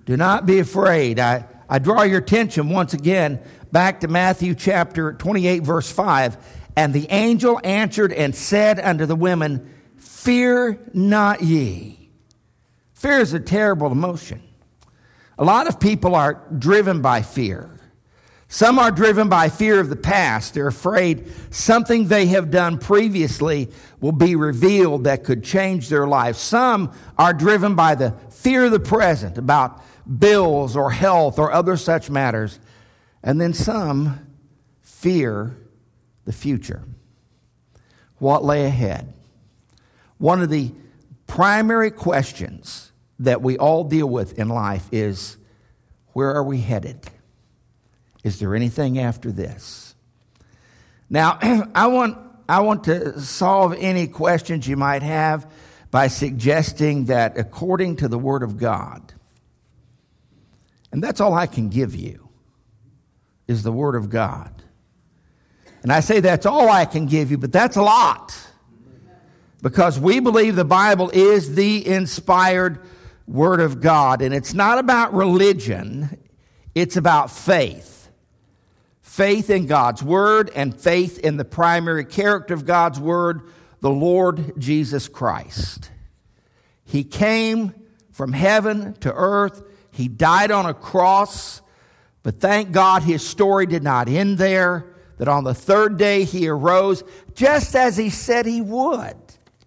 Do not be afraid. I draw your attention once again back to Matthew chapter 28, verse 5. And the angel answered and said unto the women, Fear not ye. Fear is a terrible emotion. A lot of people are driven by fear. Some are driven by fear of the past. They're afraid something they have done previously will be revealed that could change their lives. Some are driven by the fear of the present, about bills or health or other such matters. And then some fear the future, what lay ahead. One of the primary questions that we all deal with in life is, where are we headed? Is there anything after this? Now, I want to solve any questions you might have by suggesting that according to the Word of God, and that's all I can give you, is the Word of God. And I say that's all I can give you, but that's a lot. Because we believe the Bible is the inspired Word of God. And it's not about religion, it's about faith. Faith in God's Word and faith in the primary character of God's Word, the Lord Jesus Christ. He came from heaven to earth. He died on a cross. But thank God his story did not end there, that on the third day he arose just as he said he would.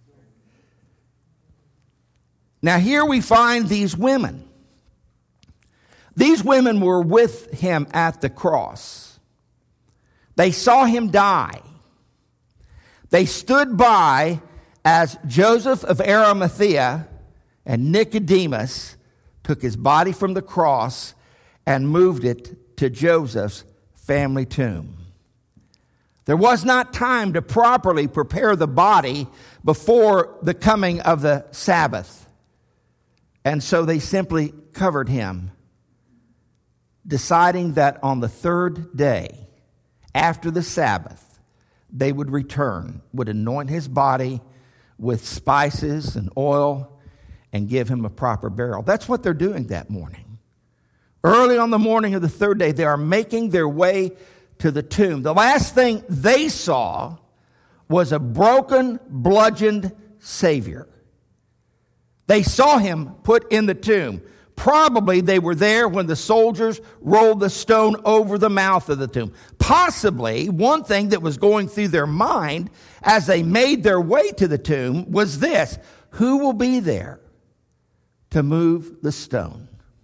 Now here we find these women. These women were with him at the cross. They saw him die. They stood by as Joseph of Arimathea and Nicodemus took his body from the cross and moved it to Joseph's family tomb. There was not time to properly prepare the body before the coming of the Sabbath. And so they simply covered him, deciding that on the third day, after the Sabbath, they would return, would anoint his body with spices and oil and give him a proper burial. That's what they're doing that morning. Early on the morning of the third day, they are making their way to the tomb. The last thing they saw was a broken, bludgeoned Savior. They saw him put in the tomb. Probably they were there when the soldiers rolled the stone over the mouth of the tomb. Possibly one thing that was going through their mind as they made their way to the tomb was this: who will be there to move the stone?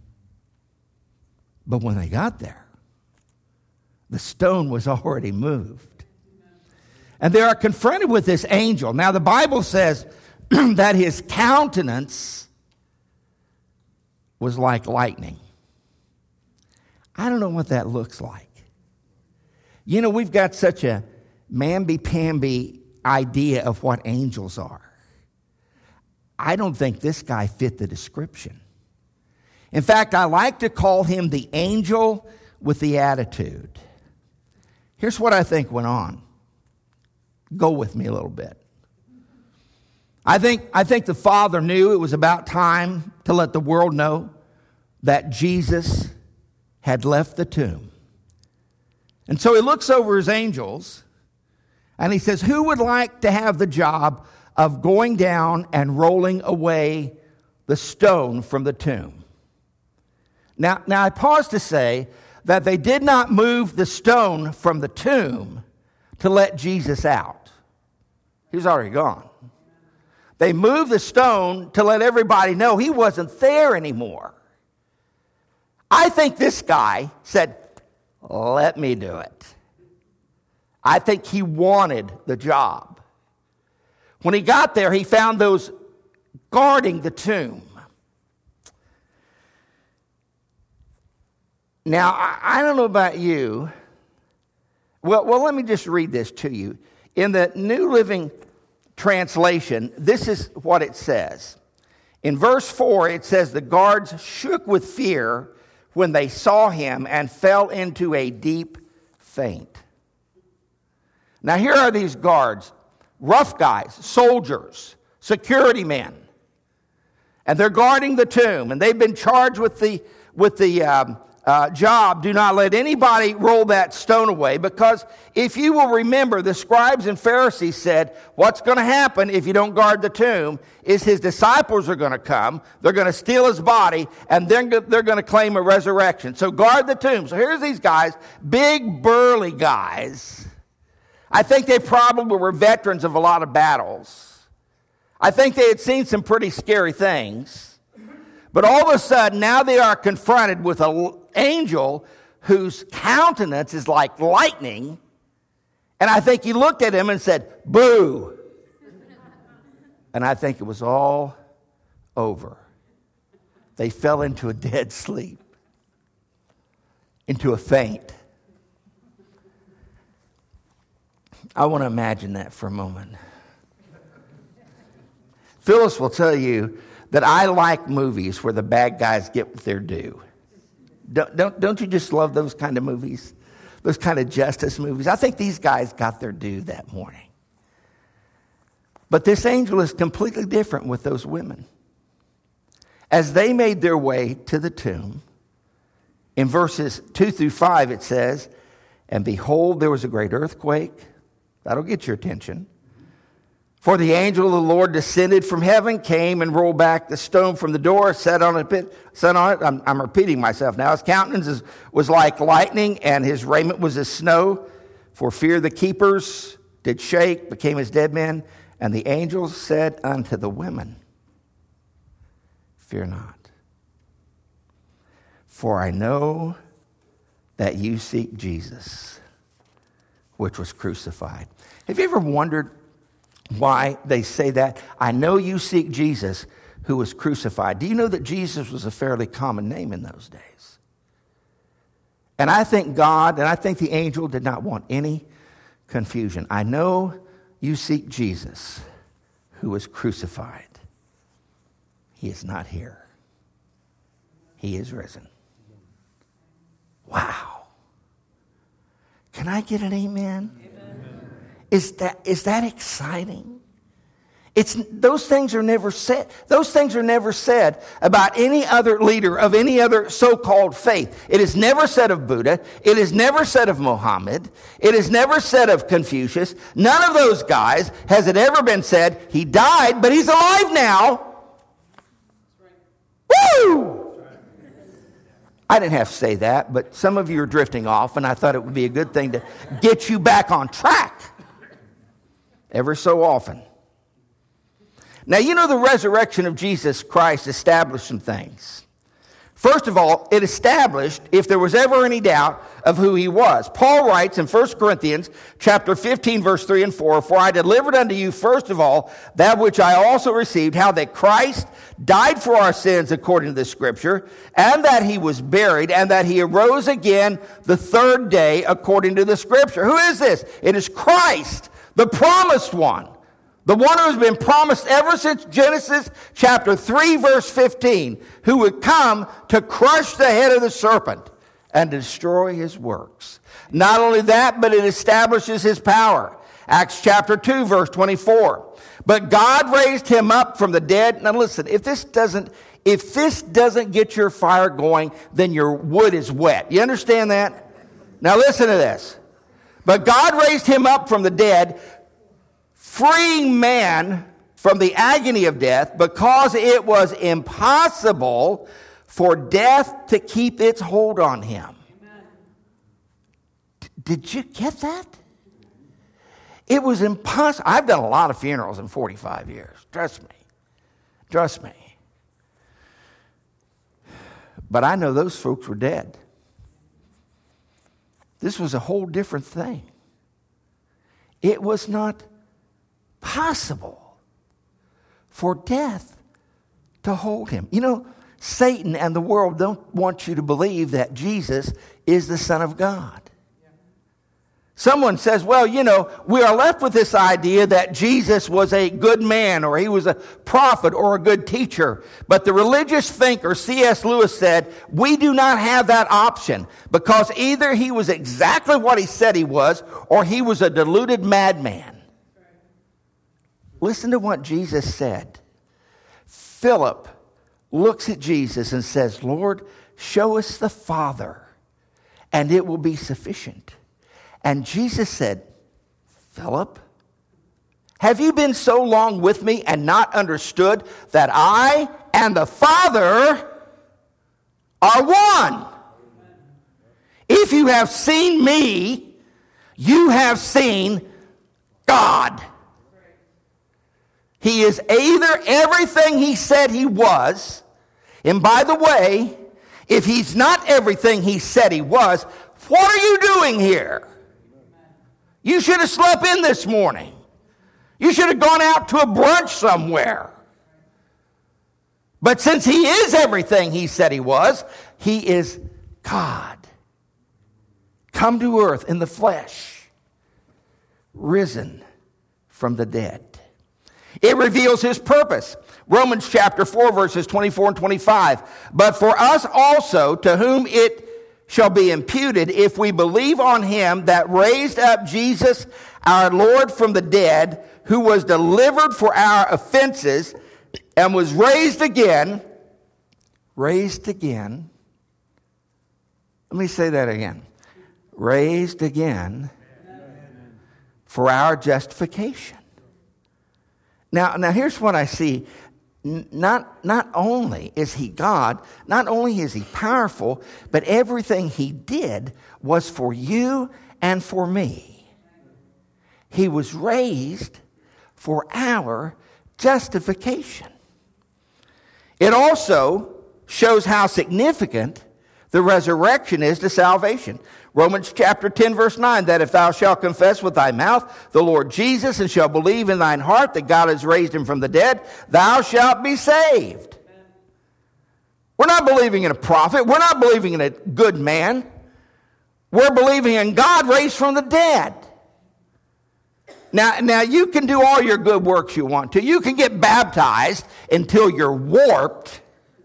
But when they got there, the stone was already moved. And they are confronted with this angel. Now the Bible says that his countenance was like lightning. I don't know what that looks like. You know, we've got such a mamby-pamby idea of what angels are. I don't think this guy fit the description. In fact, I like to call him the angel with the attitude. Here's what I think went on. Go with me a little bit. I think the Father knew it was about time to let the world know that Jesus had left the tomb. And so he looks over his angels and he says, who would like to have the job of going down and rolling away the stone from the tomb? Now I pause to say that they did not move the stone from the tomb to let Jesus out. He was already gone. They moved the stone to let everybody know he wasn't there anymore. I think this guy said, let me do it. I think he wanted the job. When he got there, he found those guarding the tomb. Now, I don't know about you. Well, let me just read this to you. In the New Living Translation, this is what it says. In verse 4, it says, the guards shook with fear when they saw him and fell into a deep faint. Now, here are these guards, rough guys, soldiers, security men. And they're guarding the tomb, and they've been charged with job, do not let anybody roll that stone away, because if you will remember, the scribes and Pharisees said, what's going to happen if you don't guard the tomb is his disciples are going to come, they're going to steal his body, and then they're going to claim a resurrection. So guard the tomb. So here's these guys, big burly guys. I think they probably were veterans of a lot of battles. I think they had seen some pretty scary things. But all of a sudden, now they are confronted with an angel whose countenance is like lightning. And I think he looked at him and said, boo. And I think it was all over. They fell into a dead sleep, into a faint. I want to imagine that for a moment. Phyllis will tell you that I like movies where the bad guys get what they're due. Don't you just love those kind of movies? Those kind of justice movies? I think these guys got their due that morning. But this angel is completely different with those women. As they made their way to the tomb, in verses 2 through 5 it says, and behold, there was a great earthquake. That'll get your attention. For the angel of the Lord descended from heaven, came and rolled back the stone from the door, sat on it. I'm repeating myself now. His countenance was like lightning, and his raiment was as snow. For fear the keepers did shake, became as dead men. And the angel said unto the women, fear not, for I know that you seek Jesus, which was crucified. Have you ever wondered why they say that? I know you seek Jesus who was crucified. Do you know that Jesus was a fairly common name in those days? And I think God and I think the angel did not want any confusion. I know you seek Jesus who was crucified. He is not here. He is risen. Wow. Can I get an amen? Is that exciting? Those things are never said. Those things are never said about any other leader of any other so-called faith. It is never said of Buddha. It is never said of Muhammad. It is never said of Confucius. None of those guys has it ever been said, he died, but he's alive now. Woo! I didn't have to say that, but some of you are drifting off, and I thought it would be a good thing to get you back on track ever so often. Now, you know, the resurrection of Jesus Christ established some things. First of all, it established, if there was ever any doubt, of who he was. Paul writes in 1 Corinthians chapter 15, verse 3 and 4, for I delivered unto you, first of all, that which I also received, how that Christ died for our sins according to the Scripture, and that he was buried, and that he arose again the third day according to the Scripture. Who is this? It is Christ, the promised one. The one who has been promised ever since Genesis chapter 3, verse 15, who would come to crush the head of the serpent and destroy his works. Not only that, but it establishes his power. Acts chapter 2, verse 24. But God raised him up from the dead. Now listen, if this doesn't get your fire going, then your wood is wet. You understand that? Now listen to this. But God raised him up from the dead, freeing man from the agony of death, because it was impossible for death to keep its hold on him. Did you get that? It was impossible. I've done a lot of funerals in 45 years. Trust me. But I know those folks were dead. This was a whole different thing. It was not possible for death to hold him. You know, Satan and the world don't want you to believe that Jesus is the Son of God. Someone says, well, you know, we are left with this idea that Jesus was a good man, or he was a prophet or a good teacher. But the religious thinker C.S. Lewis said, we do not have that option, because either he was exactly what he said he was, or he was a deluded madman. Listen to what Jesus said. Philip looks at Jesus and says, Lord, show us the Father, and it will be sufficient. And Jesus said, Philip, have you been so long with me and not understood that I and the Father are one? If you have seen me, you have seen God. He is either everything he said he was, and by the way, if he's not everything he said he was, what are you doing here? You should have slept in this morning. You should have gone out to a brunch somewhere. But since he is everything he said he was, he is God. Come to earth in the flesh, risen from the dead. It reveals his purpose. Romans chapter 4, verses 24 and 25. But for us also, to whom it shall be imputed, if we believe on him that raised up Jesus our Lord from the dead, who was delivered for our offenses and was raised again. Raised again. Let me say that again. Raised again for our justification. Now here's what I see. Not only is he God, not only is he powerful, but everything he did was for you and for me. He was raised for our justification. It also shows how significant the resurrection is to salvation. Romans chapter 10, verse 9, that if thou shalt confess with thy mouth the Lord Jesus, and shalt believe in thine heart that God has raised him from the dead, thou shalt be saved. We're not believing in a prophet. We're not believing in a good man. We're believing in God raised from the dead. Now you can do all your good works you want to. You can get baptized until you're warped.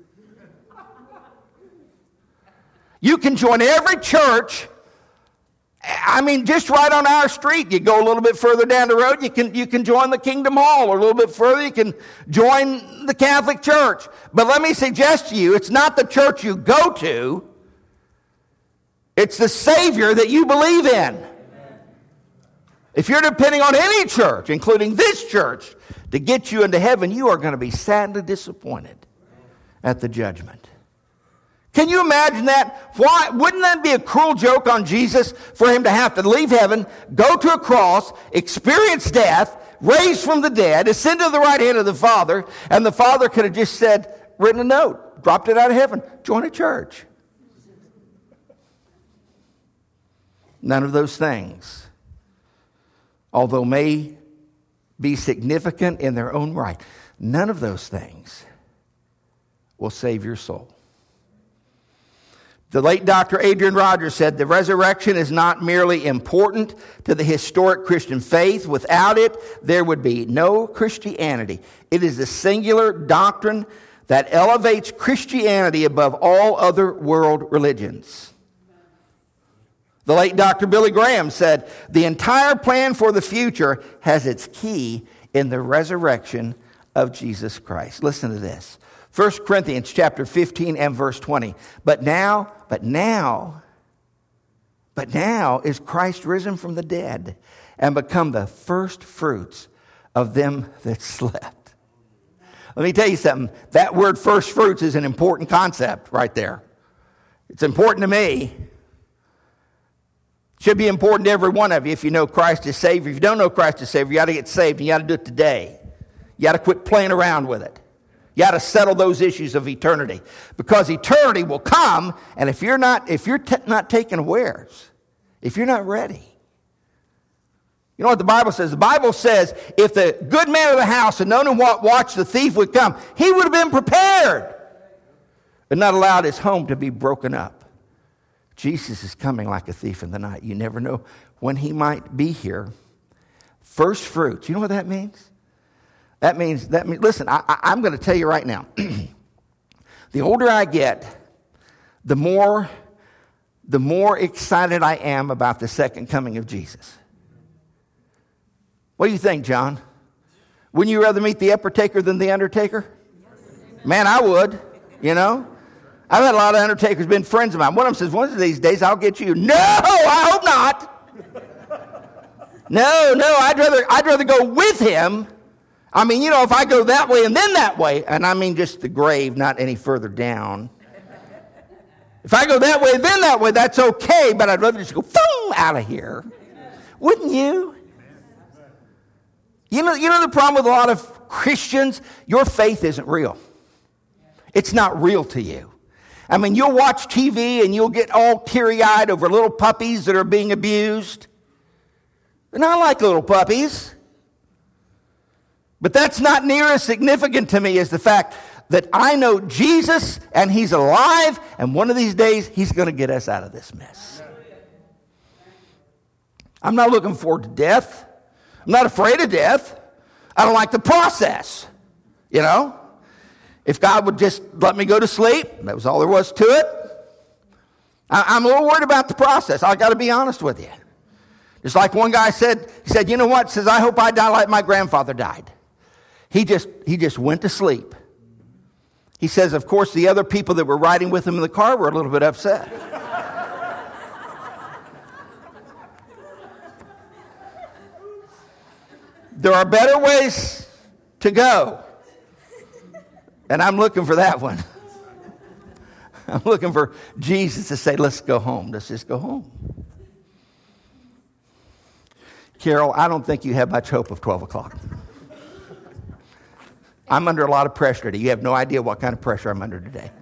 You can join every church. I mean, just right on our street. You go a little bit further down the road, you can join the Kingdom Hall, or a little bit further, you can join the Catholic Church. But let me suggest to you, it's not the church you go to, it's the Savior that you believe in. If you're depending on any church, including this church, to get you into heaven, you are going to be sadly disappointed at the judgment. Can you imagine that? Why wouldn't that be a cruel joke on Jesus for him to have to leave heaven, go to a cross, experience death, raised from the dead, ascend to the right hand of the Father, and the Father could have just said, written a note, dropped it out of heaven, join a church. None of those things, although may be significant in their own right, none of those things will save your soul. The late Dr. Adrian Rogers said, the resurrection is not merely important to the historic Christian faith. Without it, there would be no Christianity. It is a singular doctrine that elevates Christianity above all other world religions. The late Dr. Billy Graham said, the entire plan for the future has its key in the resurrection of Jesus Christ. Listen to this. 1 Corinthians chapter 15 and verse 20. But now is Christ risen from the dead and become the first fruits of them that slept. Let me tell you something. That word first fruits is an important concept right there. It's important to me. Should be important to every one of you if you know Christ is Savior. If you don't know Christ is Savior, you got to get saved, and you got to do it today. You got to quit playing around with it. You got to settle those issues of eternity, because eternity will come, and if you're not taking awares, if you're not ready, you know what the Bible says? The Bible says if the good man of the house had known what watch the thief would come, he would have been prepared and not allowed his home to be broken up. Jesus is coming like a thief in the night. You never know when he might be here. First fruits. You know what that means? That means, listen, I'm going to tell you right now. The older I get, the more excited I am about the second coming of Jesus. What do you think, John? Wouldn't you rather meet the Undertaker than the Undertaker? Man, I would, you know. I've had a lot of undertakers been friends of mine. One of them says, one of these days I'll get you. No, I hope not. No, I'd rather go with him. I mean, if I go that way and then that way, and I mean just the grave, not any further down. If I go that way, then that way, that's okay, but I'd rather just go boom, out of here. Wouldn't you? You know the problem with a lot of Christians? Your faith isn't real. It's not real to you. I mean, you'll watch TV and you'll get all teary-eyed over little puppies that are being abused. They're not like little puppies. But that's not near as significant to me as the fact that I know Jesus and he's alive, and one of these days he's going to get us out of this mess. I'm not looking forward to death. I'm not afraid of death. I don't like the process, If God would just let me go to sleep, that was all there was to it. I'm a little worried about the process. I got to be honest with you. Just like one guy said, he said, you know what? He says, I hope I die like my grandfather died. He just went to sleep. He says, of course, the other people that were riding with him in the car were a little bit upset. There are better ways to go. And I'm looking for that one. I'm looking for Jesus to say, let's go home. Let's just go home. Carol, I don't think you have much hope of 12 o'clock. I'm under a lot of pressure today. You have no idea what kind of pressure I'm under today.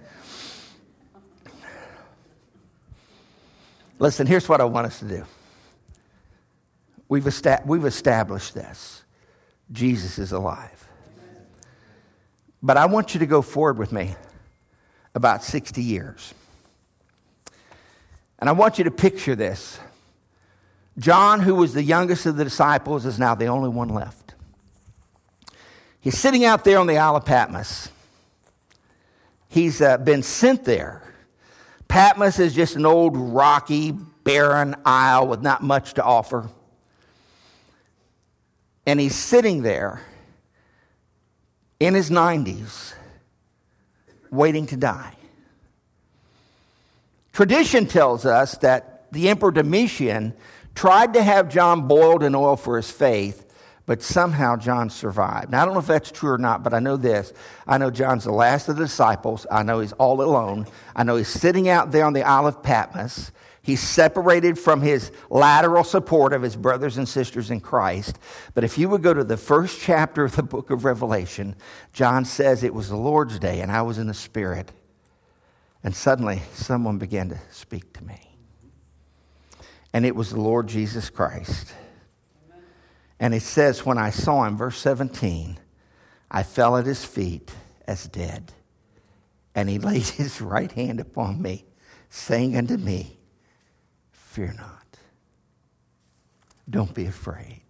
Listen, here's what I want us to do. We've established this. Jesus is alive. But I want you to go forward with me about 60 years. And I want you to picture this. John, who was the youngest of the disciples, is now the only one left. He's sitting out there on the Isle of Patmos. He's been sent there. Patmos is just an old, rocky, barren isle with not much to offer. And he's sitting there in his 90s, waiting to die. Tradition tells us that the Emperor Domitian tried to have John boiled in oil for his faith, but somehow John survived. Now, I don't know if that's true or not, but I know this. I know John's the last of the disciples. I know he's all alone. I know he's sitting out there on the Isle of Patmos. He's separated from his lateral support of his brothers and sisters in Christ. But if you would go to the first chapter of the book of Revelation, John says it was the Lord's day and I was in the Spirit. And suddenly someone began to speak to me. And it was the Lord Jesus Christ. And it says, when I saw him, verse 17, I fell at his feet as dead. And he laid his right hand upon me, saying unto me, fear not. Don't be afraid.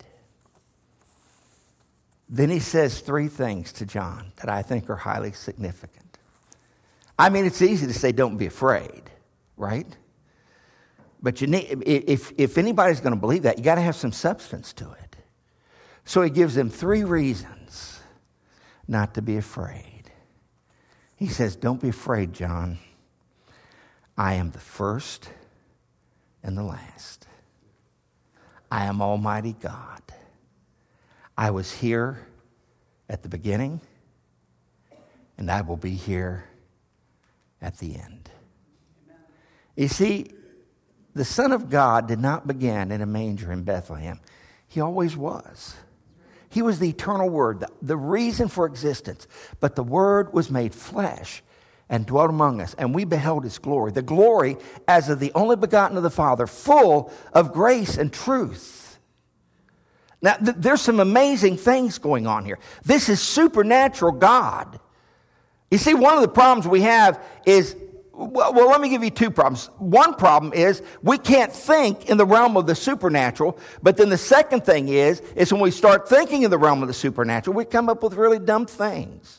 Then he says three things to John that I think are highly significant. I mean, it's easy to say don't be afraid, right? But you need, if anybody's going to believe that, you got to have some substance to it. So he gives them three reasons not to be afraid. He says, don't be afraid, John. I am the first and the last. I am Almighty God. I was here at the beginning, and I will be here at the end. You see, the Son of God did not begin in a manger in Bethlehem. He always was. He was the eternal Word, the reason for existence. But the Word was made flesh and dwelt among us, and we beheld his glory. The glory as of the only begotten of the Father, full of grace and truth. Now, there's some amazing things going on here. This is supernatural God. You see, one of the problems we have is, well, let me give you two problems. One problem is we can't think in the realm of the supernatural. But then the second thing is when we start thinking in the realm of the supernatural, we come up with really dumb things.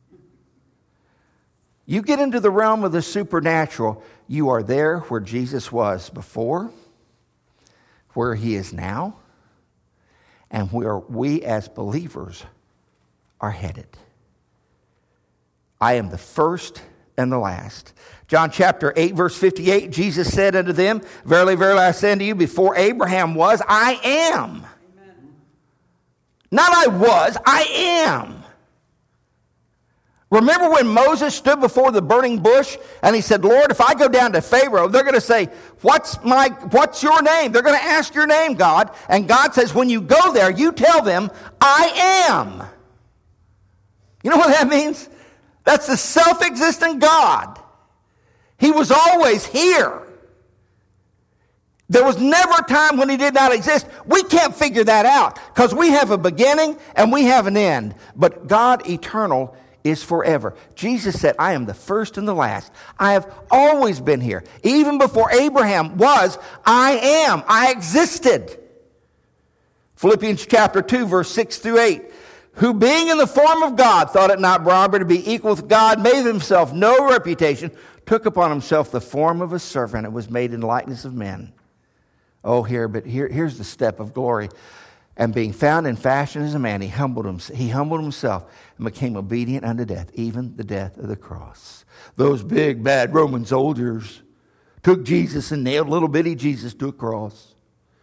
You get into the realm of the supernatural, you are there where Jesus was before, where he is now, and where we as believers are headed. I am the first and the last. John chapter 8, verse 58, Jesus said unto them, Verily, verily, I say unto you, before Abraham was, I am. Amen. Not I was, I am. Remember when Moses stood before the burning bush and he said, Lord, if I go down to Pharaoh, they're going to say, what's your name? They're going to ask your name, God. And God says, when you go there, you tell them, I am. You know what that means? That's the self-existent God. He was always here. There was never a time when he did not exist. We can't figure that out because we have a beginning and we have an end. But God eternal is forever. Jesus said, I am the first and the last. I have always been here. Even before Abraham was, I am. I existed. Philippians chapter 2, verse 6 through 8. Who being in the form of God, thought it not robbery to be equal with God, made himself no reputation, took upon himself the form of a servant, and was made in likeness of men. Oh, here's the step of glory. And being found in fashion as a man, he humbled himself and became obedient unto death, even the death of the cross. Those big, bad Roman soldiers took Jesus and nailed little bitty Jesus to a cross.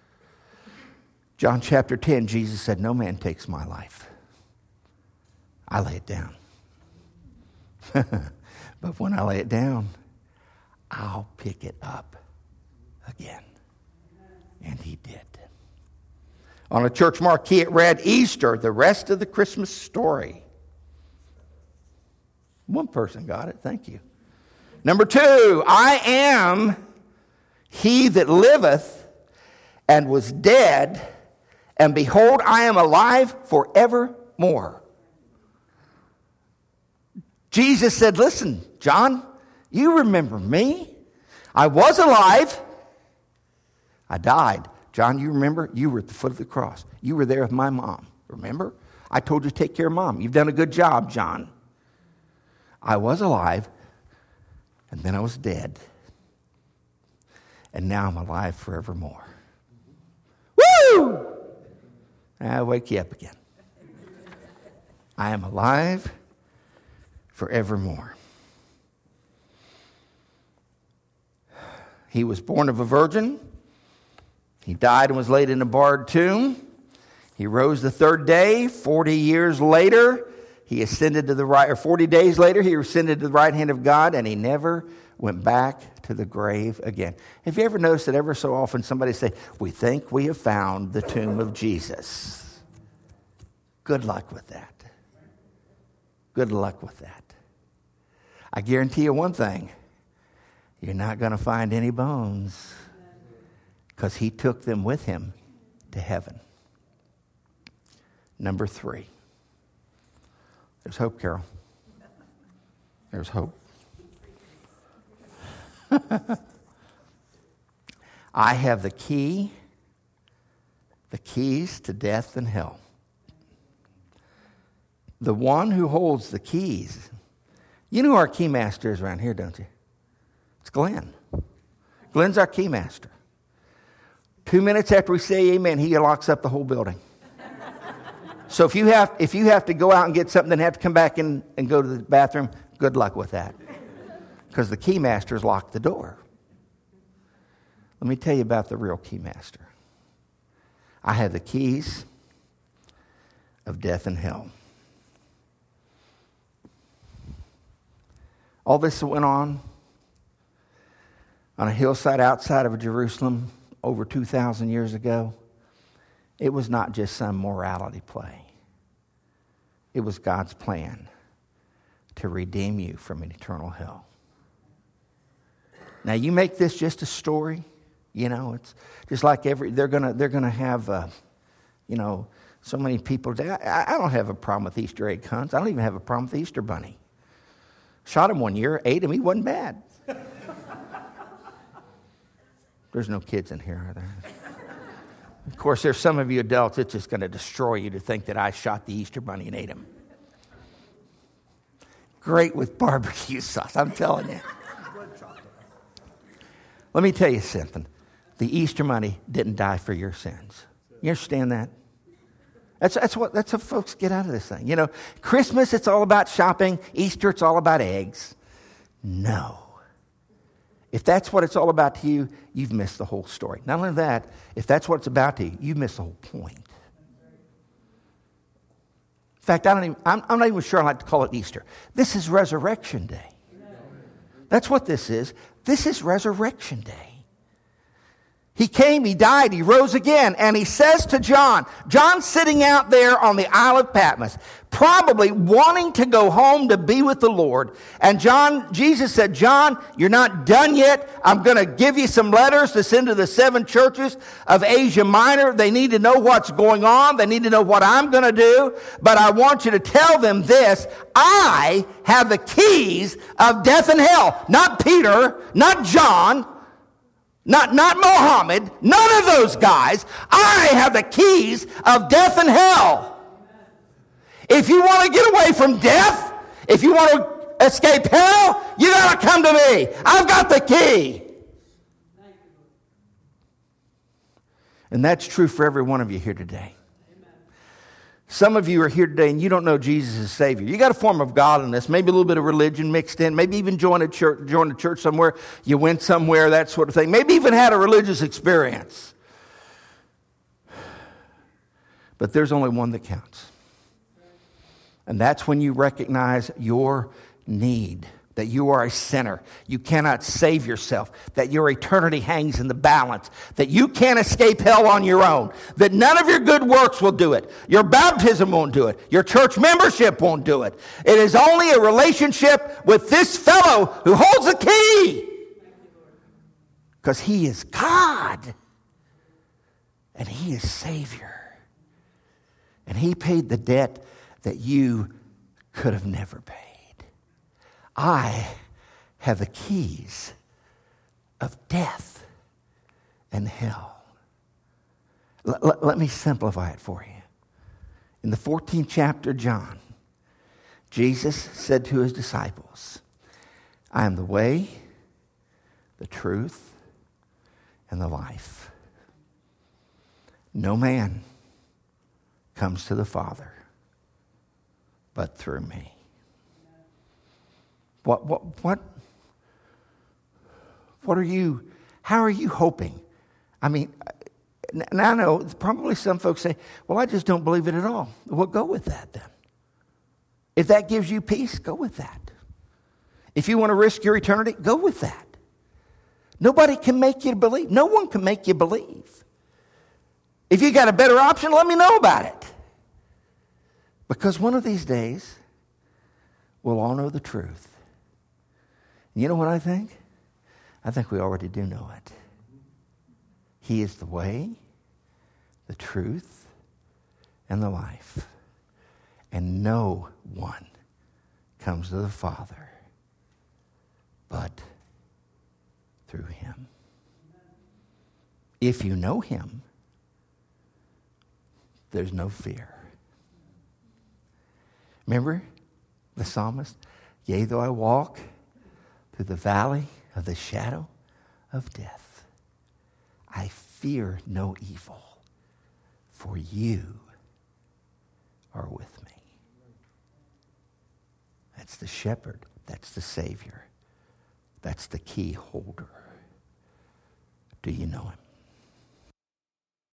John chapter 10, Jesus said, no man takes my life. I lay it down. But when I lay it down, I'll pick it up again. And he did. On a church marquee, it read, Easter, the rest of the Christmas story. One person got it. Thank you. Number 2, I am he that liveth and was dead, and behold, I am alive forevermore. Jesus said, listen, John, you remember me? I was alive. I died. John, you remember? You were at the foot of the cross. You were there with my mom. Remember? I told you to take care of mom. You've done a good job, John. I was alive, and then I was dead. And now I'm alive forevermore. Woo! I'll wake you up again. I am alive forevermore. He was born of a virgin. He died and was laid in a barred tomb. He rose the third day. 40 years later, he ascended to the right, or 40 days later, he ascended to the right hand of God, and he never went back to the grave again. Have you ever noticed that ever so often somebody say, we think we have found the tomb of Jesus? Good luck with that. Good luck with that. I guarantee you one thing. You're not going to find any bones, because he took them with him to heaven. Number 3. There's hope, Carol. There's hope. I have the keys to death and hell. The one who holds the keys. You know who our key master is around here, don't you? It's Glenn. Glenn's our key master. 2 minutes after we say amen, he locks up the whole building. So if you have to go out and get something and have to come back in and go to the bathroom, good luck with that. Because the key master's locked the door. Let me tell you about the real key master. I have the keys of death and hell. All this went on a hillside outside of Jerusalem over 2,000 years ago. It was not just some morality play. It was God's plan to redeem you from an eternal hell. Now, you make this just a story. You know, it's just like they're gonna have, so many people. I don't have a problem with Easter egg hunts. I don't even have a problem with the Easter bunny. Shot him one year, ate him. He wasn't bad. There's no kids in here, are there? Of course, there's some of you adults, it's just going to destroy you to think that I shot the Easter bunny and ate him. Great with barbecue sauce, I'm telling you. Let me tell you something. The Easter bunny didn't die for your sins. You understand that? That's what folks get out of this thing. You know, Christmas, it's all about shopping. Easter, it's all about eggs. No. If that's what it's all about to you, you've missed the whole story. Not only that, if that's what it's about to you, you've missed the whole point. In fact, I'm not even sure I like to call it Easter. This is Resurrection Day. That's what this is. This is Resurrection Day. He came, he died, he rose again, and he says to John, John's sitting out there on the Isle of Patmos, probably wanting to go home to be with the Lord. And Jesus said, John, you're not done yet. I'm going to give you some letters to send to the 7 churches of Asia Minor. They need to know what's going on. They need to know what I'm going to do. But I want you to tell them this. I have the keys of death and hell. Not Peter, not John, not Mohammed, none of those guys. I have the keys of death and hell. If you want to get away from death, if you want to escape hell, you got to come to me. I've got the key. And that's true for every one of you here today. Some of you are here today and you don't know Jesus as Savior. You got a form of godliness, maybe a little bit of religion mixed in, maybe even joined a church somewhere, you went somewhere, that sort of thing. Maybe even had a religious experience. But there's only one that counts. And that's when you recognize your need, that you are a sinner. You cannot save yourself, that your eternity hangs in the balance, that you can't escape hell on your own, that none of your good works will do it. Your baptism won't do it. Your church membership won't do it. It is only a relationship with this fellow who holds the key. Because he is God. And he is Savior. And he paid the debt that you could have never paid. I have the keys of death and hell. Let me simplify it for you. In the 14th chapter of John, Jesus said to his disciples, I am the way, the truth, and the life. No man comes to the Father but through me. What are you, how are you hoping? I mean, now I know probably some folks say, well, I just don't believe it at all. Well, go with that then. If that gives you peace, go with that. If you want to risk your eternity, go with that. Nobody can make you believe. No one can make you believe. If you got a better option, let me know about it. Because one of these days, we'll all know the truth. You know what I think? I think we already do know it. He is the way, the truth, and the life. And no one comes to the Father but through him. If you know him, there's no fear. Remember the psalmist? Yea, though I walk through the valley of the shadow of death, I fear no evil, for you are with me. That's the shepherd. That's the Savior. That's the key holder. Do you know him?